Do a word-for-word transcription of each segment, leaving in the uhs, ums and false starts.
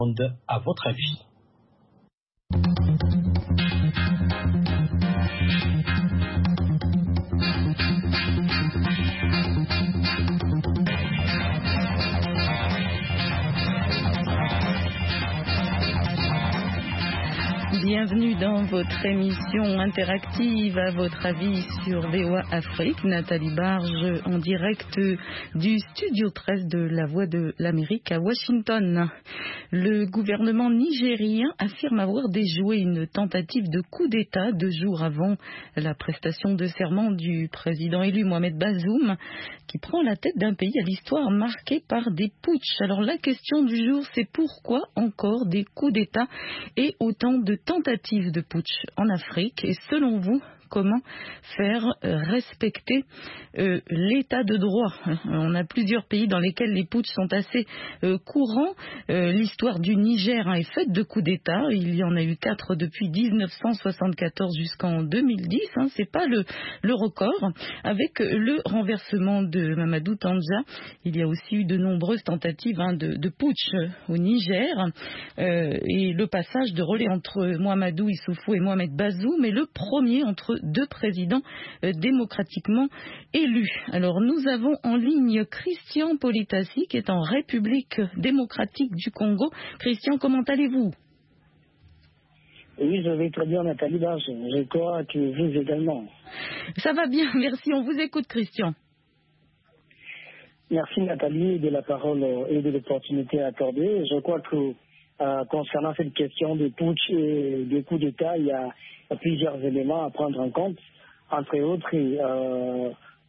à votre avis? Bienvenue dans votre émission interactive, à votre avis, sur V O A Afrique. Nathalie Barge en direct du studio treize de la Voix de l'Amérique à Washington. Le gouvernement nigérien affirme avoir déjoué une tentative de coup d'État deux jours avant la prestation de serment du président élu Mohamed Bazoum, qui prend la tête d'un pays à l'histoire marquée par des putschs. Alors la question du jour, c'est pourquoi encore des coups d'État et autant de tentatives de putsch en Afrique, et selon vous, comment faire respecter euh, l'état de droit? On a plusieurs pays dans lesquels les putschs sont assez euh, courants. Euh, l'histoire du Niger hein, est faite de coups d'État. Il y en a eu quatre depuis dix-neuf cent soixante-quatorze jusqu'en deux mille dix. Hein, c'est pas le, le record. Avec le renversement de Mamadou Tandja, il y a aussi eu de nombreuses tentatives hein, de, de putsch au Niger. Euh, et le passage de relais entre Mahamadou Issoufou et Mohamed Bazoum est le premier entre deux présidents euh, démocratiquement élus. Alors nous avons en ligne Christian Politassi qui est en République démocratique du Congo. Christian, comment allez-vous? Oui, je vais très bien, Nathalie Barge. Je crois que vous également. Ça va bien, merci. On vous écoute, Christian. Merci, Nathalie, de la parole et de l'opportunité accordée. Je crois que euh, concernant cette question des putsch et des coups d'État, il y a plusieurs éléments à prendre en compte. Entre autres, euh,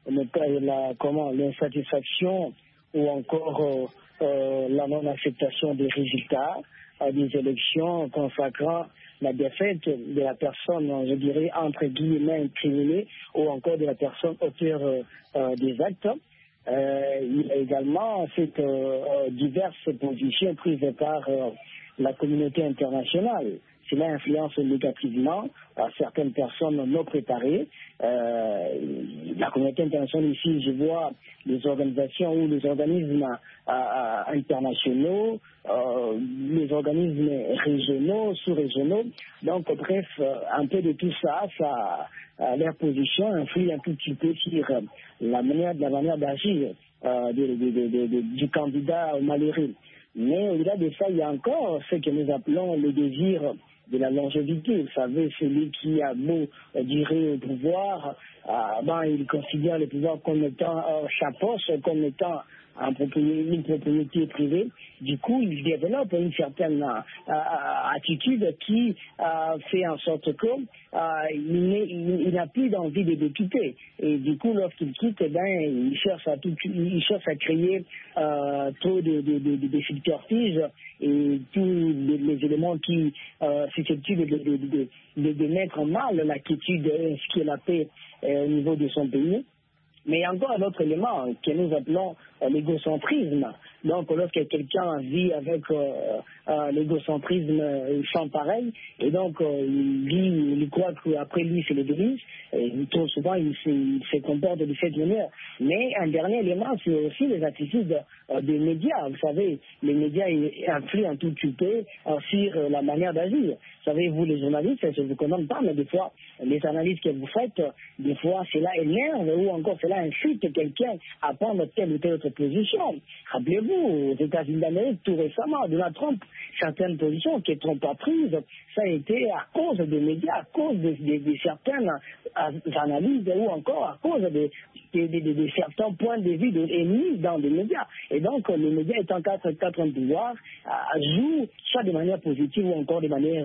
la, comment, l'insatisfaction ou encore euh, euh, la non-acceptation des résultats euh, des élections consacrant la défaite de la personne, je dirais, entre guillemets, incriminée ou encore de la personne auteur euh, euh, des actes. Euh, il y a également cette euh, diverses positions prises par euh, la communauté internationale. Cela influence négativement à certaines personnes non préparées. Euh, la communauté internationale ici, je vois les organisations ou les organismes euh, internationaux, euh, les organismes régionaux, sous-régionaux. Donc, bref, un peu de tout ça, ça euh, leur position influe un tout petit peu sur euh, la manière, la manière d'agir euh, de, de, de, de, de, du candidat malheureux. Mais au-delà de ça, il y a encore ce que nous appelons le désir de la longévité. Vous savez, celui qui a beau euh, durer au pouvoir, euh, ben, il considère le pouvoir comme étant euh, sa poche, comme étant un propriété, une propriété privée. Du coup, il développe une certaine euh, attitude qui euh, fait en sorte que euh, il, il, il n'a plus d'envie de, de quitter. Et du coup, lorsqu'il quitte, eh ben, il cherche à tout, il cherche à créer euh, trop de, de, de, de, de subterfuges et tous les, les éléments qui euh, susceptibles de, de, de, de, de mettre en mal la quiétude, ce qui est la paix euh, au niveau de son pays. Mais il y a encore un autre élément que nous appelons euh, l'égocentrisme. Donc, lorsque quelqu'un vit avec euh, euh, l'égocentrisme euh, sans pareil, et donc euh, il, vit, il croit qu'après lui c'est le délice, et trop souvent il se, il se comporte de cette manière. Mais un dernier élément, c'est aussi les attitudes euh, des médias. Vous savez, les médias influent un tout petit peu euh, sur euh, la manière d'agir. Vous savez, vous les journalistes, je ne vous commande pas, mais des fois, les analyses que vous faites, des fois cela énerve ou encore cela incite quelqu'un à prendre telle ou telle autre position. Rappelez-vous, aux États-Unis d'Amérique, tout récemment, Donald Trump, certaines positions que Trump a prises, ça a été à cause des médias, à cause de, de, de certaines analyses ou encore à cause de, de, de, de, de certains points de vue émis dans les médias. Et donc, les médias étant quatre, quatre en pouvoir, jouent soit de manière positive ou encore de manière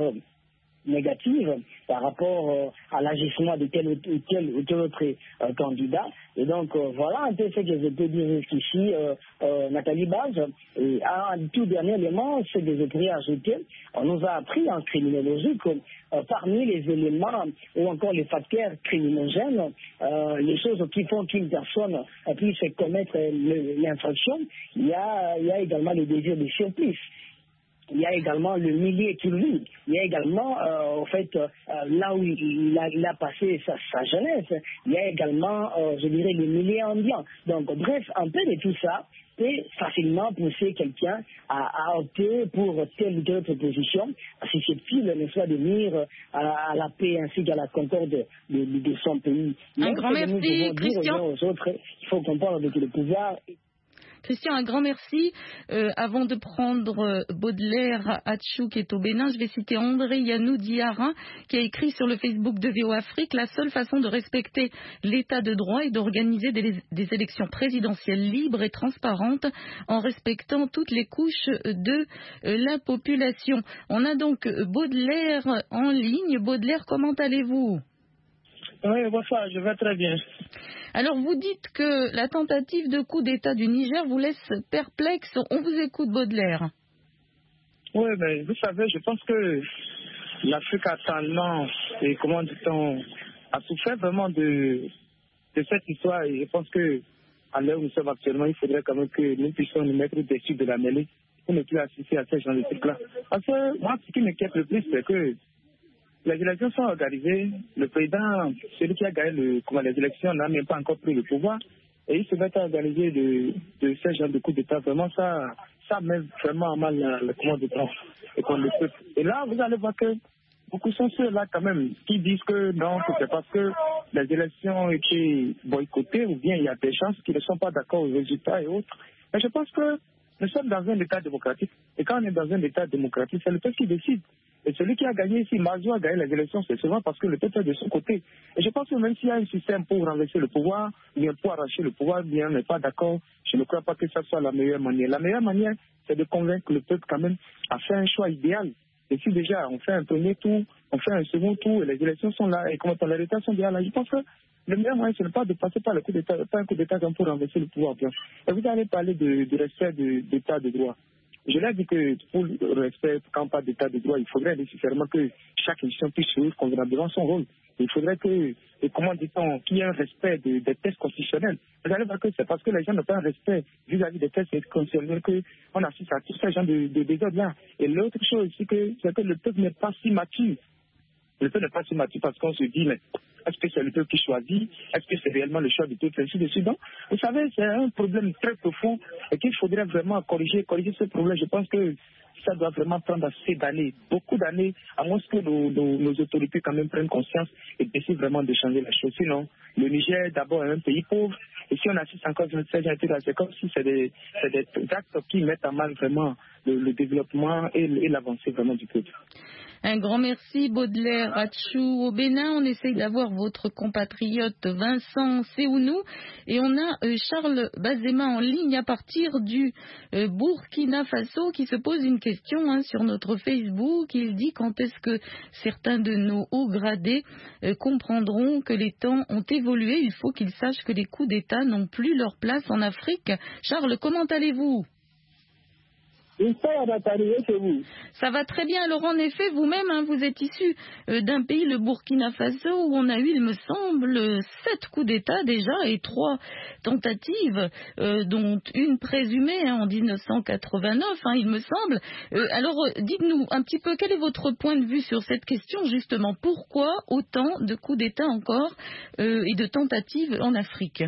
négative par rapport euh, à l'agissement de tel ou tel, ou tel autre euh, candidat. Et donc, euh, voilà un peu ce que je peux dire jusqu'ici, euh, euh, Nathalie Baz. Et un tout dernier élément, ce que je pourrais ajouter, on nous a appris en criminologie que euh, parmi les éléments ou encore les facteurs criminogènes, euh, les choses qui font qu'une personne puisse commettre l'infraction, il y a, il y a également le désir de surplus. Il y a également le milieu qu'il vit. Il y a également, euh, en fait, euh, là où il a, il a passé sa, sa jeunesse, il y a également, euh, je dirais, le milieu ambiant. Donc, bref, un peu de tout ça peut facilement pousser quelqu'un à, à opter pour telle ou telle autre position, susceptible, n'est-ce pas, de nuire à la, à la paix ainsi qu'à la concorde de, de, de son pays. Un Mais grand merci, Christian. Aux autres, il faut comprendre que le pouvoir... Christian, un grand merci. Euh, avant de prendre euh, Baudelaire Hatchou qui est au Bénin, je vais citer André Yanou Diarra qui a écrit sur le Facebook de V O Afrique: la seule façon de respecter l'état de droit est d'organiser des, des élections présidentielles libres et transparentes en respectant toutes les couches de euh, la population. On a donc Baudelaire en ligne. Baudelaire, comment allez-vous? Oui, bonsoir, je vais très bien. Alors, vous dites que la tentative de coup d'État du Niger vous laisse perplexe. On vous écoute, Baudelaire. Oui, mais vous savez, je pense que l'Afrique a tendance, et comment dit-on, a souffert vraiment de, de cette histoire. Et je pense que à l'heure où nous sommes actuellement, il faudrait quand même que nous puissions nous mettre au-dessus de la mêlée pour ne plus assister à ce genre de trucs-là. Parce que moi, ce qui m'inquiète le plus, c'est que les élections sont organisées. Le président, celui qui a gagné le, comment, les élections, n'a même pas encore pris le pouvoir. Et il se met à organiser de, de ce genre de coup d'État. Vraiment, ça, ça met vraiment à mal le commande de temps et qu'on le peuple. Et là, vous allez voir que beaucoup sont ceux-là quand même qui disent que non, que c'est parce que les élections ont été boycottées ou bien il y a des gens qui ne sont pas d'accord aux résultats et autres. Mais je pense que nous sommes dans un État démocratique. Et quand on est dans un État démocratique, c'est le peuple qui décide. Et celui qui a gagné ici, Mazou a gagné les élections, c'est souvent parce que le peuple est de son côté. Et je pense que même s'il y a un système pour renverser le pouvoir, bien pour arracher le pouvoir, bien on n'est pas d'accord, je ne crois pas que ça soit la meilleure manière. La meilleure manière, c'est de convaincre le peuple quand même à faire un choix idéal. Et si déjà on fait un premier tour, on fait un second tour, et les élections sont là, et comment les résultats sont bien là, je pense que le meilleur moyen, ce n'est pas de passer par le coup d'État, pas un coup d'État comme pour renverser le pouvoir. Et vous allez parler de, de respect de, d'État de droit. Je l'ai dit que pour le respect, quand on parle d'état de droit, il faudrait nécessairement que chaque institution puisse jouer convenablement son rôle. Il faudrait que, et comment dit-on, qu'il y ait un respect de, des textes constitutionnels. Vous allez voir que c'est parce que les gens n'ont pas un respect vis-à-vis des textes constitutionnels qu'on assiste à tous ces gens de, de désordre-là. Et l'autre chose aussi, que, c'est que le peuple n'est pas si mature. Le peuple n'est pas si mature parce qu'on se dit, mais est-ce que c'est le peuple qui choisit? Est-ce que c'est réellement le choix du peuple? Ainsi de suite. Donc, vous savez, c'est un problème très profond et qu'il faudrait vraiment corriger, corriger ce problème. Je pense que ça doit vraiment prendre assez d'années, beaucoup d'années, à moins que nos, nos, nos autorités quand même prennent conscience et décident vraiment de changer la chose. Sinon, le Niger, d'abord, est un pays pauvre. Et si on assiste encore à cette gens, c'est comme si c'est des, c'est des actes qui mettent à mal vraiment le, le développement et, et l'avancée vraiment du peuple. Un grand merci, Baudelaire Hatchou. Au Bénin, on essaye d'avoir votre compatriote Vincent Séounou et on a euh, Charles Bazema en ligne à partir du euh, Burkina Faso qui se pose une question hein, sur notre Facebook. Il dit quand est-ce que certains de nos hauts gradés euh, comprendront que les temps ont évolué. Il faut qu'ils sachent que les coups d'État n'ont plus leur place en Afrique. Charles, comment allez-vous ? Ça va très bien. Alors en effet, vous-même, hein, vous êtes issu euh, d'un pays, le Burkina Faso, où on a eu, il me semble, sept coups d'État déjà et trois tentatives, euh, dont une présumée hein, en dix-neuf cent quatre-vingt-neuf, hein, il me semble. Euh, alors dites-nous un petit peu, quel est votre point de vue sur cette question, justement? Pourquoi autant de coups d'État encore euh, et de tentatives en Afrique?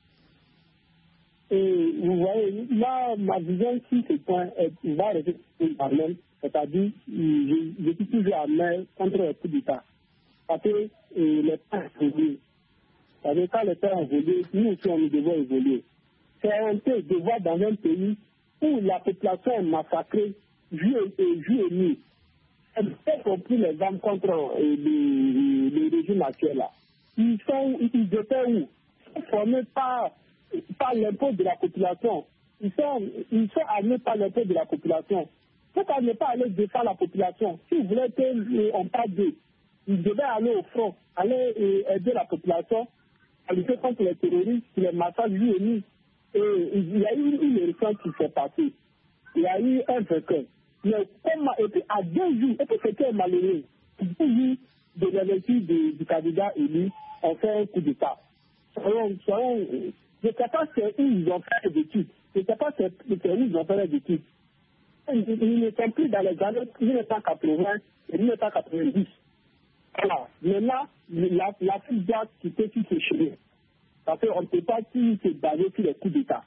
Et vous voyez, là, ma vision sur ce point va rester la même, c'est-à-dire, je, je suis toujours à main contre les coups d'État. Parce que euh, les temps évoluent. C'est-à-dire, quand les temps évoluent, nous aussi, on devons évoluer. C'est un peu de voir dans un pays où la population est massacrée, jour et jour et nuit. Elle fait compris les armes contre euh, le, le régime actuel là. Ils sont, ils étaient où? Ils sont formés par par l'impôt de la population. Ils sont, ils sont armés par l'impôt de la population. Pourquoi ne pas aller défendre la population? Si vous voulez qu'on parle d'eux, ils devaient aller au front, aller aider la population à lutter contre les terroristes, les massacres jour et nuit. Et il y a eu une élection qui s'est passée. Il y a eu un vainqueur. Mais comme, et puis à deux jours, et puis c'était malheureux, deux jours de l'élection du, du candidat élu, on fait un coup d'État. Soyons, soyons, je ne sais pas c'est où ils ont fait des études. Je ne sais pas c'est où ils ont fait des études. Ils, ils ne sont plus dans les années mille neuf cent quatre-vingts et mille neuf cent quatre-vingt-dix. Voilà. Maintenant, la, l'Afrique doit quitter sur ses chemins. Parce qu'on ne peut pas se baser sur les coups d'État.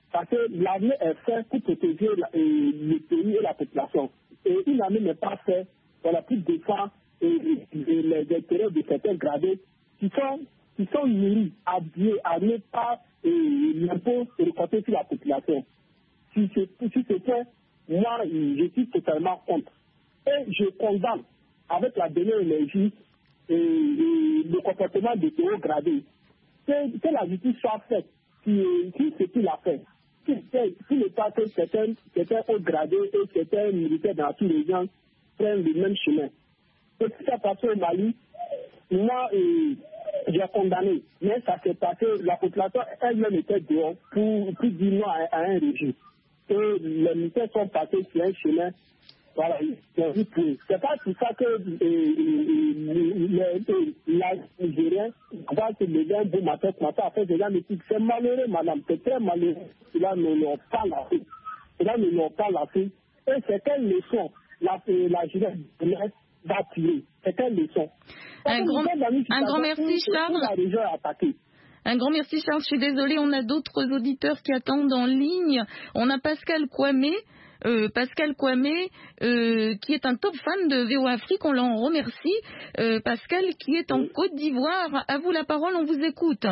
Parce que l'armée est faite pour protéger la, et, le pays et la population. Et une armée n'est pas faite voilà, pour défendre et, et, et les intérêts de certains gradés qui sont, qui sont nourris, habillés, armés par l'impôt récolté sur la population. Si c'est si ce fait, moi, je suis totalement contre. Et je condamne avec la dernière énergie et, et le comportement de ces hauts gradés. Que, que la justice soit faite, qui, qui ce qu'il a fait. Si le cas que certains, certains hauts gradés et certains militaires dans tous les gens prennent le même chemin. Et si ça passe au Mali, moi, euh, j'ai condamné. Mais ça s'est passé, la population elle-même était dehors pour, pour dire non à, à un régime. Et les militaires sont passés sur un chemin. Voilà, c'est pas tout ça que la Nigérien va se lever un beau matin, ce matin, après déjà me dit c'est malheureux, madame, c'est très malheureux. Cela ne l'ont pas lassé. Cela ne l'ont pas lassé. Et c'est quelle leçon la, la jeunesse va tirer? C'est quelle leçon? Un grand, un grand merci, Charles. La région est attaquée. Un grand merci, Charles. Je suis désolée, on a d'autres auditeurs qui attendent en ligne. On a Pascal Kwame. Euh, Pascal Kwame, euh, qui est un top fan de V O A Afrique, on l'en remercie. Euh, Pascal, qui est en Côte d'Ivoire, à vous la parole, on vous écoute.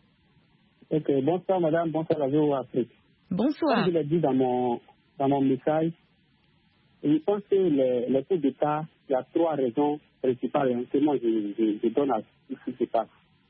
Ok, bonsoir madame, bonsoir à V O A Afrique. Bonsoir. Comme je l'ai dit dans mon, dans mon message, je pense que les, les coups d'État, il y a trois raisons principales que moi je, je, je donne à ce qui se passe.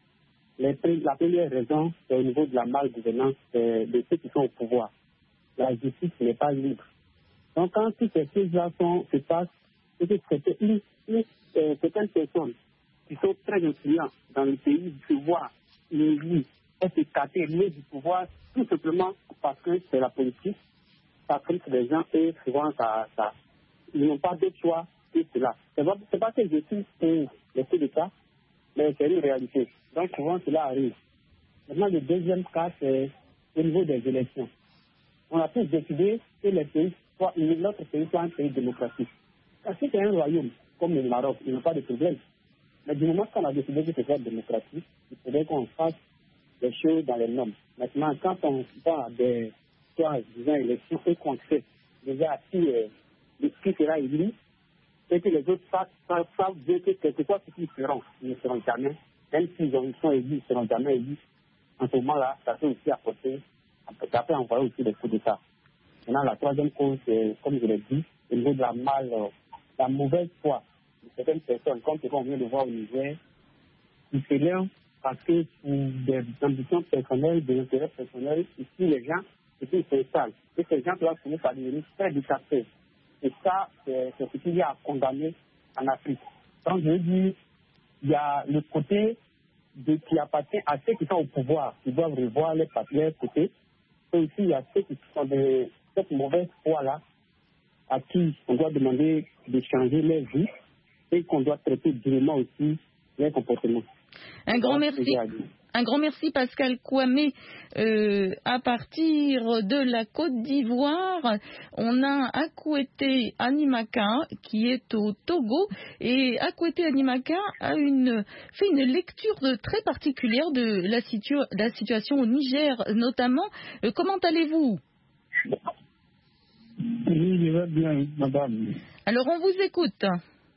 Les, la première raison, c'est au niveau de la malgouvernance de, de ceux qui sont au pouvoir. La justice n'est pas libre. Donc, quand toutes ces choses-là se passent, c'est que c'est une, une, euh, certaines personnes qui sont très influentes dans le pays se voient élus, être écartés, liés du pouvoir, tout simplement parce que c'est la politique, ça frisse les gens et souvent ça, ça, ils n'ont pas d'autre choix que cela. C'est pas, c'est pas que je suis pour les coups d'État, mais c'est une réalité. Donc, souvent cela arrive. Maintenant, le deuxième cas, c'est au niveau des élections. On a tous décidé que les pays soit, notre pays soit un pays démocratique. Parce que c'est un royaume, comme le Maroc, il n'y a pas de problème. Mais du moment qu'on a décidé que c'était démocratique, il faudrait qu'on fasse des choses dans les normes. Maintenant, quand on va à des soit, disons, élections et qu'on sait déjà qui, euh, qui sera élu, et que les autres savent, savent, savent dire que quelquefois ce qu'ils feront, ils ne seront jamais, même s'ils ont, ils sont élus, ils ne seront jamais élus. En ce moment-là, ça peut aussi apporter, ça peut envoyer aussi des coups d'État. Maintenant, la troisième cause, c'est, comme je l'ai dit, au niveau de la mal, euh, la mauvaise foi de certaines personnes, comme ce qu'on vient de voir au Niger, qui s'élèvent parce que pour des ambitions personnelles, des intérêts personnels, ici les gens, c'est qu'ils s'installent. Et ces gens-là finissent par devenir très dictateurs. Et ça, c'est, c'est ce qu'il y a à condamner en Afrique. Donc, je veux dire, il y a le côté de, qui appartient à ceux qui sont au pouvoir, qui doivent revoir les papiers côté. Et aussi, il y a ceux qui sont de cette mauvaise foi-là, à qui on doit demander de changer leur vie et qu'on doit traiter durement aussi leur comportement. Un grand merci. Un grand merci Pascal Kwame. Euh, à partir de la Côte d'Ivoire, on a Akouete Animaka qui est au Togo et Akouete Animaka a une, fait une lecture de, très particulière de la, situ, la situation au Niger notamment. Euh, comment allez-vous? Oui, je vais bien, madame. Alors on vous écoute.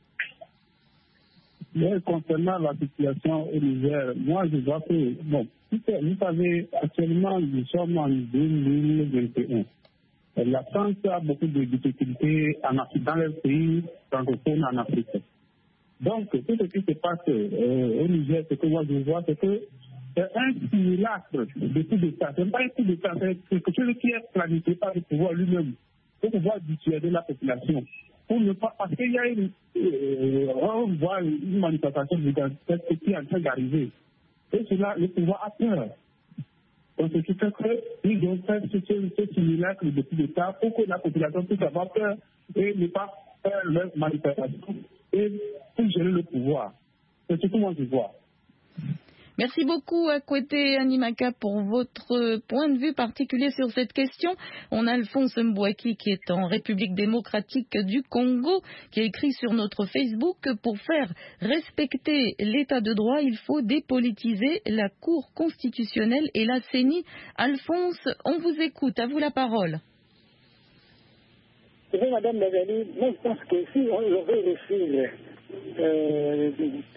Mais concernant la situation au Niger, moi je vois que, bon, vous savez, actuellement nous sommes en deux mille vingt et un. La France a beaucoup de difficultés en Afrique, dans les pays francophones en Afrique. Donc, tout ce qui se passe euh, au Niger, ce que moi je vois, c'est que c'est un simulacre de coup d'État. Ce n'est pas un coup d'État, c'est quelque chose qui est planifié par le pouvoir lui-même, pour pouvoir dissuader la population. Pour ne pas, parce qu'il y a une, euh, on voit une manifestation gigantesque qui est en train d'arriver. Et cela, le pouvoir a peur. Donc, ce qui fait qu'ils ont fait ce, ce, ce simulacre de coup d'État pour que la population puisse avoir peur et ne pas faire leur manifestation et pour gérer le pouvoir. C'est ce que moi je vois. Merci beaucoup à Kwete Animaka pour votre point de vue particulier sur cette question. On a Alphonse Mbouaki qui est en République démocratique du Congo, qui a écrit sur notre Facebook: pour faire respecter l'état de droit, il faut dépolitiser la Cour constitutionnelle et la C E N I. Alphonse, on vous écoute, à vous la parole. Oui, Madame Magali, moi je pense que si on aurait réussi euh,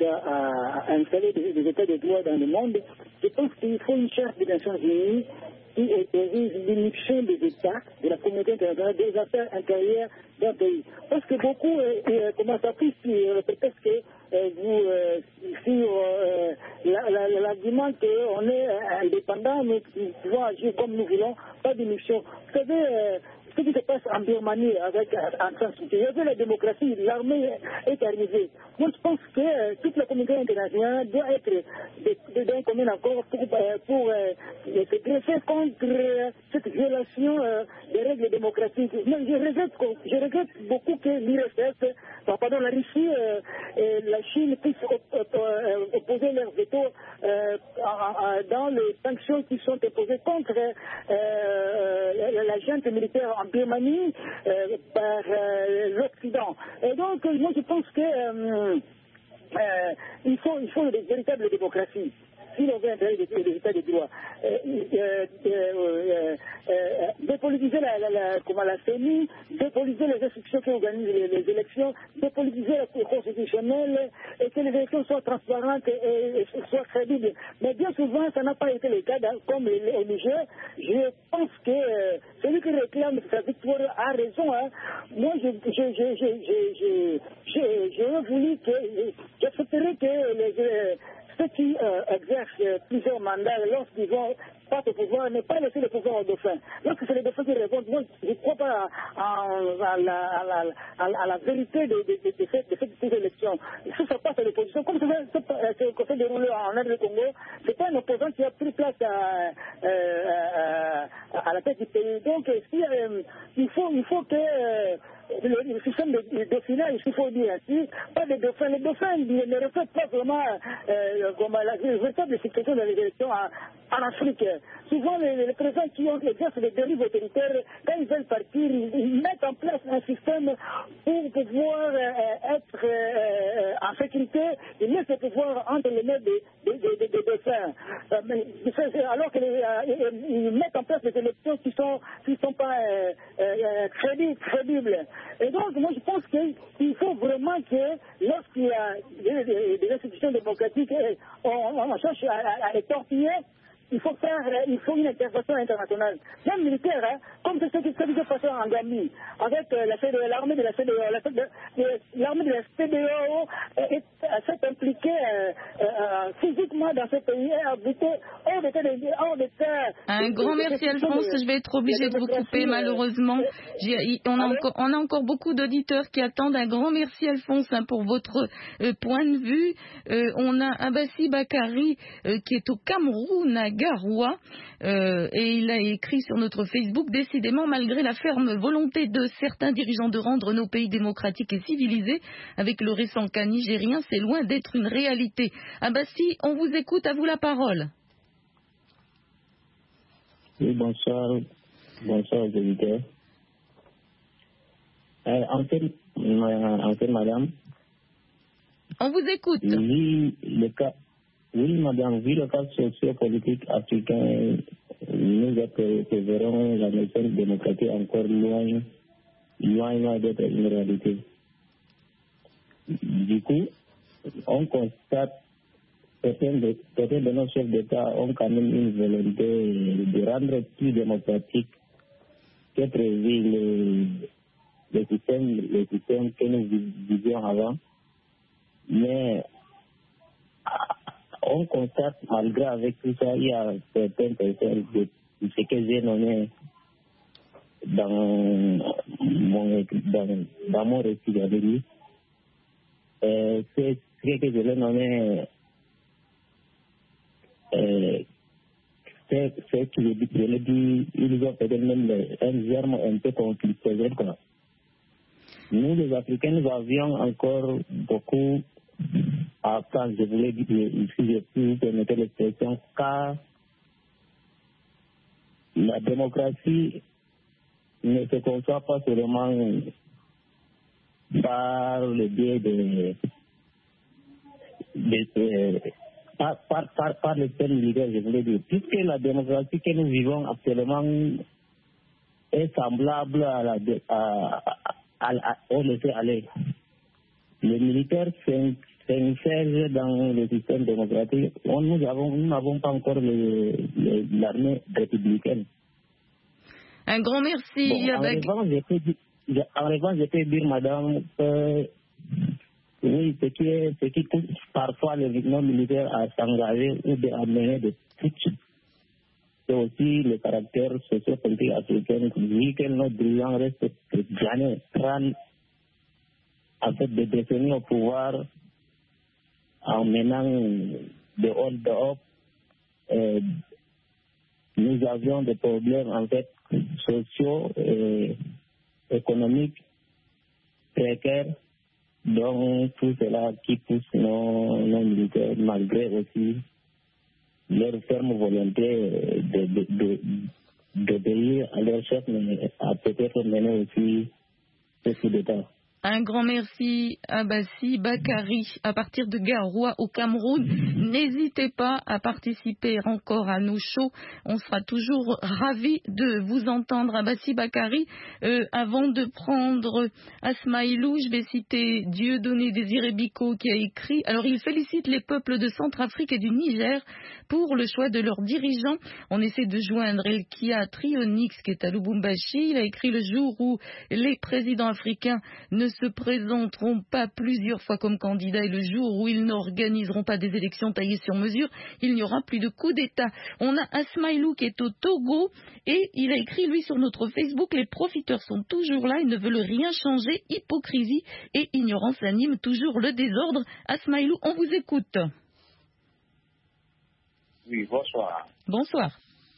à installer des, des états de droit dans le monde, je pense qu'il faut une charte des Nations Unies qui autorise l'émission des États, de la communauté internationale, des affaires intérieures d'un pays. Parce que beaucoup euh, euh, commencent à plus sur peut-être que euh, vous, euh, sur euh, l'argument qu'on est indépendant, mais nous pouvons agir comme nous voulons, pas d'émission. Vous savez, euh, ce qui se passe en Birmanie avec en Transsudan, il y avait la démocratie, l'armée est arrivée. Moi, je pense que euh, toute la communauté internationale doit être d'un commun accord pour, euh, pour euh, se greffer contre euh, cette violation euh, des règles démocratiques. Mais je regrette, je regrette beaucoup que l'I R S F, pardon, la Russie euh, et la Chine puissent op euh, opposer leur veto euh, dans les sanctions qui sont imposées contre euh, la, la junte militaire en Birmanie euh, par euh, l'Occident. Et donc, moi, je pense que euh, euh, il faut, il faut une véritable démocratie. Si l'on veut intégrer les états de droit, euh, euh, euh, euh, dépolitiser la, la, la, comment, la C E N I, dépolitiser les institutions qui organisent les, les élections, dépolitiser la Cour constitutionnelle et que les élections soient transparentes et, et soient crédibles. Mais bien souvent, ça n'a pas été le cas, dans, comme au Niger. Je pense que euh, celui qui réclame sa victoire a raison. Hein. Moi, je, je, je, je, je, je, je, je voulu que, j'accepterais que les, les ceux qui euh, exercent euh, plusieurs mandats, lorsqu'ils vont pas au pouvoir, ne pas laisser le pouvoir aux dauphins. Lorsque c'est les dauphins qui répondent, moi je ne crois pas à, à, la, à, la, à, la, à la vérité de, de, de, de, cette, de cette élection. Si ça passe à l'opposition, comme ça s'est déroulé en Inde du Congo, c'est pas un opposant qui a pris place à, euh, à, à la tête du pays. Donc si, euh, il, faut, il faut que euh, le, le système de, de dauphinage, il faut dire ainsi, pas de dauphins. Les dauphins ne reflètent pas vraiment euh, comme la véritable situation de l'élection en, en Afrique. Souvent, les, les présidents qui ont exercent des dérives autoritaires, quand ils veulent partir, ils, ils mettent en place un système pour pouvoir euh, être euh, en sécurité. Ils laissent le pouvoir entre les mains des, des, des, des dauphins. Euh, mais, alors qu'ils euh, mettent en place des élections qui ne sont, qui sont pas euh, euh, crédibles, crédibles. Et donc, moi, je pense qu'il faut vraiment que lorsqu'il y a des, des, des institutions démocratiques, on, on cherche à, à, à les torpiller. Il faut faire, il faut une intervention internationale, même militaire, hein, comme c'est ce qui s'est passé en Gambie, avec euh, l'armée de la C D A O. L'armée de la C D A O s'est impliquée euh, euh, physiquement dans ce pays et a buté hors d'état de hors d'état. Un grand merci Alphonse, je vais être obligé de vous couper malheureusement. On a, encore, on a encore beaucoup d'auditeurs qui attendent. Un grand merci Alphonse hein, pour votre euh, point de vue. Euh, on a Abassi Bakari euh, qui est au Cameroun, à Garoua, euh, et il a écrit sur notre Facebook: décidément, malgré la ferme volonté de certains dirigeants de rendre nos pays démocratiques et civilisés, avec le récent cas nigérien, c'est loin d'être une réalité. Abassi, on vous écoute, à vous la parole. Oui, bonsoir, bonsoir aux auditeurs. Euh, en, fait, en fait, madame, on vous écoute. Oui, le cas. Oui, madame, vu le cas sociopolitique africain, nous observons la notion de démocratie encore loin, loin, loin d'être une réalité. Du coup, on constate que certains de, certains de nos chefs d'État ont quand même une volonté de rendre plus démocratique que prévu le, le, système, le système que nous vivions avant. Mais on constate, malgré avec tout ça, il y a certaines personnes de, de ce que j'ai nommé dans mon, dans, dans mon récit d'aujourd'hui. Euh, c'est ce que je l'ai nommé, euh, c'est ce que je l'ai dit, ils ont peut-être même un germe un peu conflictuel. Nous, les Africains, nous avions encore beaucoup Enfin, je voulais dire, ici, je peux permettre l'expression, car la démocratie ne se conçoit pas seulement par le biais de, de, de par, par, par, par le système militaire, je voulais dire. Puisque la démocratie que nous vivons actuellement est semblable à la, à, à, à, à, au laisser-aller. Les militaires s'insèrent dans le système démocratique. On, nous avons, nous n'avons pas encore le, le, l'armée républicaine. Un grand merci. Bon, en, avec... revanche, je peux dire, en revanche, je peux dire, madame, que oui, ce qui, est, ce qui pousse parfois les non-militaires à s'engager ou à mener des putsch, c'est aussi le caractère socio-politique africain, vu que nos dirigeants restent jamais prendre en fait des décennies au pouvoir en menant de hold-up. Euh, nous avions des problèmes en fait sociaux et économiques précaires, donc tout cela qui pousse nos, nos militaires, malgré aussi leur ferme volonté de, de, de, d'obéir à leur chef, mais à peut-être mener aussi ce coup d'État. Un grand merci à Bassi Bakari à partir de Garoua au Cameroun. N'hésitez pas à participer encore à nos shows. On sera toujours ravis de vous entendre à Bassi Bakari. Euh, avant de prendre Asmaïlou, je vais citer Dieudonné Désiré Biko qui a écrit. Alors il félicite les peuples de Centrafrique et du Niger pour le choix de leurs dirigeants. On essaie de joindre Elkia Trionix qui est à Lubumbashi. Il a écrit le jour où les présidents africains ne se présenteront pas plusieurs fois comme candidats et le jour où ils n'organiseront pas des élections taillées sur mesure, il n'y aura plus de coup d'État. On a Asmaïlou qui est au Togo et il a écrit lui sur notre Facebook, les profiteurs sont toujours là, ils ne veulent rien changer, hypocrisie et ignorance animent toujours le désordre. Asmaïlou, on vous écoute. Oui, bonsoir. Bonsoir.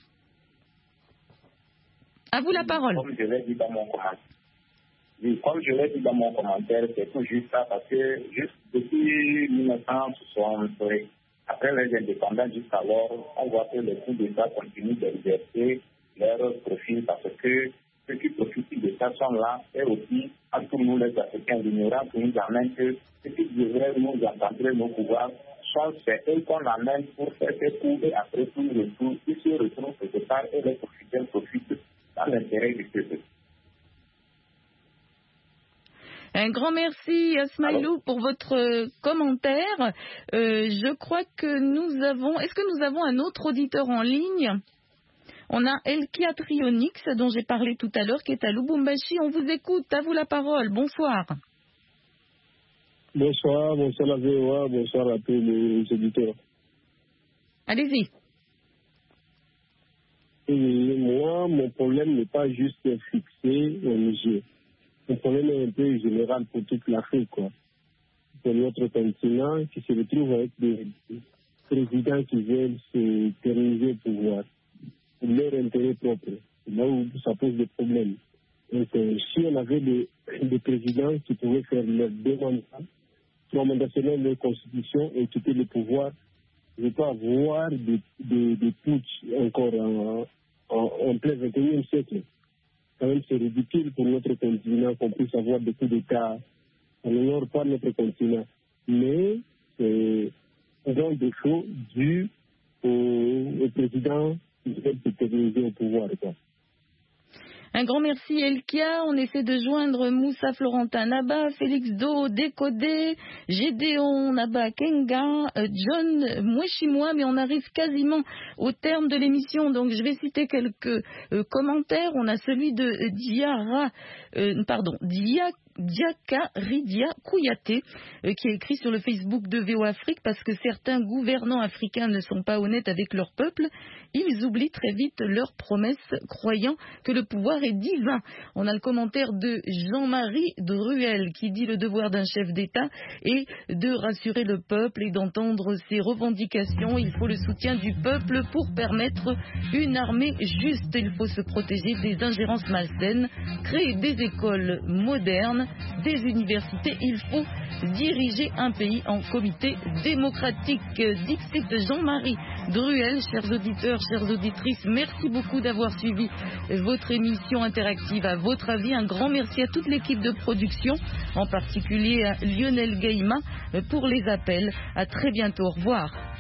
À vous la parole. Comme je l'ai dit dans mon commentaire. Oui, comme je l'ai dit dans mon commentaire, c'est tout juste ça, parce que juste depuis mille neuf cent soixante, après les indépendants jusqu'alors, on voit que les coups d'État continuent d'exercer leur profil, parce que ceux qui profitent d'État sont là, et aussi, entre nous les Africains, l'ignorance nous amène que ceux qui devraient nous entendre nos pouvoirs sont c'est eux qu'on amène pour faire ces coups, et après tout le retour, ils se retrouvent quelque part et les profiteurs profitent dans l'intérêt du peuple. Un grand merci, Asmaïlou, pour votre euh, commentaire. Euh, je crois que nous avons... Est-ce que nous avons un autre auditeur en ligne ? On a Elkia Trionix, dont j'ai parlé tout à l'heure, qui est à Lubumbashi. On vous écoute, à vous la parole. Bonsoir. Bonsoir, bonsoir la V O A, bonsoir à tous les auditeurs. Allez-y. Et moi, mon problème n'est pas juste fixé au Niger. Le problème est un peu général pour toute l'Afrique, quoi. Pour notre continent qui se retrouve avec des présidents qui veulent se terminer au pouvoir pour leur intérêt propre. Là où ça pose des problèmes. Donc, euh, si on avait des, des présidents qui pouvaient faire leurs deux mandats, trois mandats selon leur constitution et quitter le pouvoir, je ne veux pas avoir des, des, des putsch encore en, en, en plein vingt et unième siècle. Quand même, c'est ridicule pour notre continent qu'on puisse avoir des coups d'État. On n'honore pas notre continent. Mais c'est un grand défaut dû au, au président qui veut se terminer au pouvoir, quoi. Un grand merci Elkia, on essaie de joindre Moussa Florentin Naba, Félix Do, Décodé, Gédéon Naba Kenga, euh, John Mouechimois, mais on arrive quasiment au terme de l'émission, donc je vais citer quelques euh, commentaires. On a celui de euh, Diara, euh, pardon, Dia Diaka Ridia Kouyaté, euh, qui a écrit sur le Facebook de V O Afrique, parce que certains gouvernants africains ne sont pas honnêtes avec leur peuple, ils oublient très vite leurs promesses, croyant que le pouvoir est divin. On a le commentaire de Jean-Marie Druel qui dit le devoir d'un chef d'État est de rassurer le peuple et d'entendre ses revendications. Il faut le soutien du peuple pour permettre une armée juste. Il faut se protéger des ingérences malsaines, créer des écoles modernes interne des universités. Il faut diriger un pays en comité démocratique. Dixit Jean-Marie Druel. Chers auditeurs, chères auditrices, merci beaucoup d'avoir suivi votre émission interactive à votre avis. Un grand merci à toute l'équipe de production, en particulier à Lionel Gaïma pour les appels. À très bientôt. Au revoir.